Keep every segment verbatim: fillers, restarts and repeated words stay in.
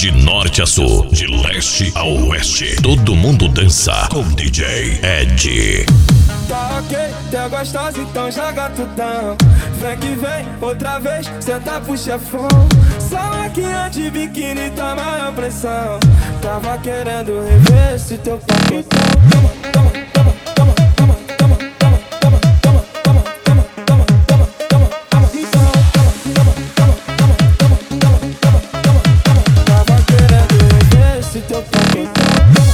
De norte a sul, de leste a oeste, todo mundo dança com D J Ed. Tá ok, tá gostosa, então joga tudão. Vem que vem, outra vez, senta pro chefão. Só maquinha de biquíni, tá maior pressão. Tava querendo rever esse teu paquetão. Toma, toma, toma, toma, toma, toma, toma, toma, toma, toma, toma, toma, toma, toma, toma, então, toma, toma, toma, toma, toma, toma, toma, toma, toma. Tava querendo rever esse teu paquetão.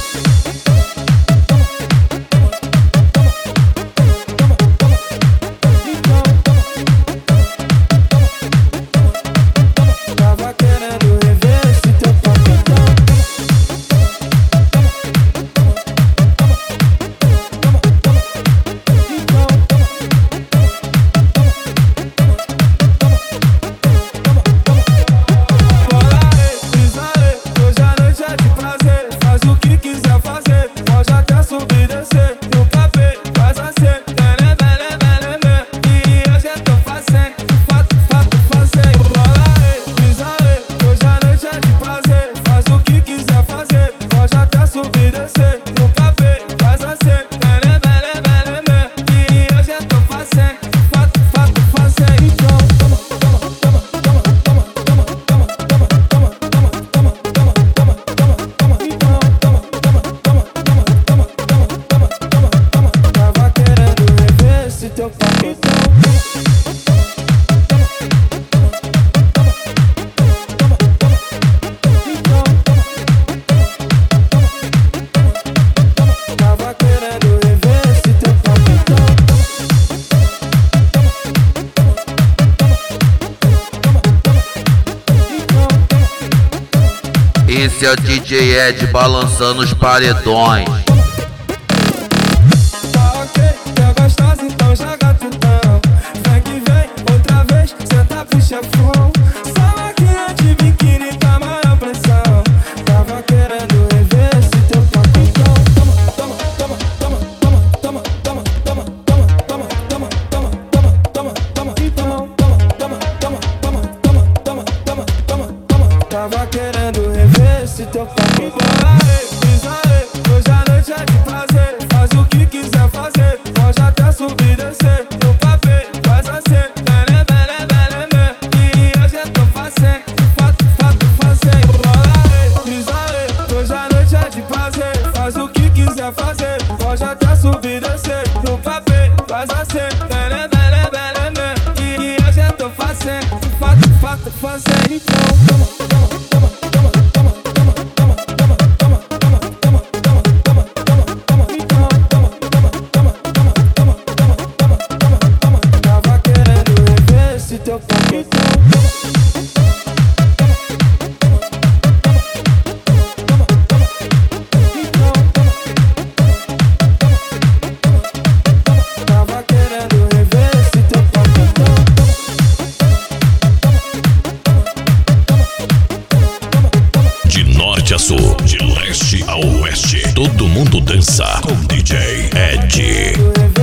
Esse é o D J Ed balançando os paredões. Tá ok, tá gostosa, então joga tudão. Vem que vem, outra vez, senta pro chefão. Só maquinha de biquíni, tá maior pressão. Tava querendo rever esse teu paquetão. Toma, toma, toma, toma, toma, toma, toma, toma, toma, toma, toma, toma, toma, toma, toma, então, toma, toma, toma, toma, toma, toma, toma, toma, toma. Tava querendo rever esse teu paquetão. Bora, pisarei, hoje a noite é de prazer. Faz o que quiser fazer, pode até subir e descer. No papel, faz assim, bele, bele, bele, bele. E hoje eu tô fazendo, fato, fato, fazendo. Bora, pisarei, hoje a noite é de prazer. Faz o que quiser fazer, pode até subir e descer. No papel, faz assim, bele, bele, bele, bele. E hoje eu tô fazendo, fato, fato, fazendo. Então, toma, toma, toma, toma, toma, toma, toma, toma, toma, toma, toma, toma, toma, toma, toma, então, toma, toma, toma, toma, toma, toma, toma, toma, toma. Tava querendo rever esse teu paquetão. Tava querendo rever esse teu paquetão. De norte a sul, de leste a oeste, todo mundo dança com D J Ed.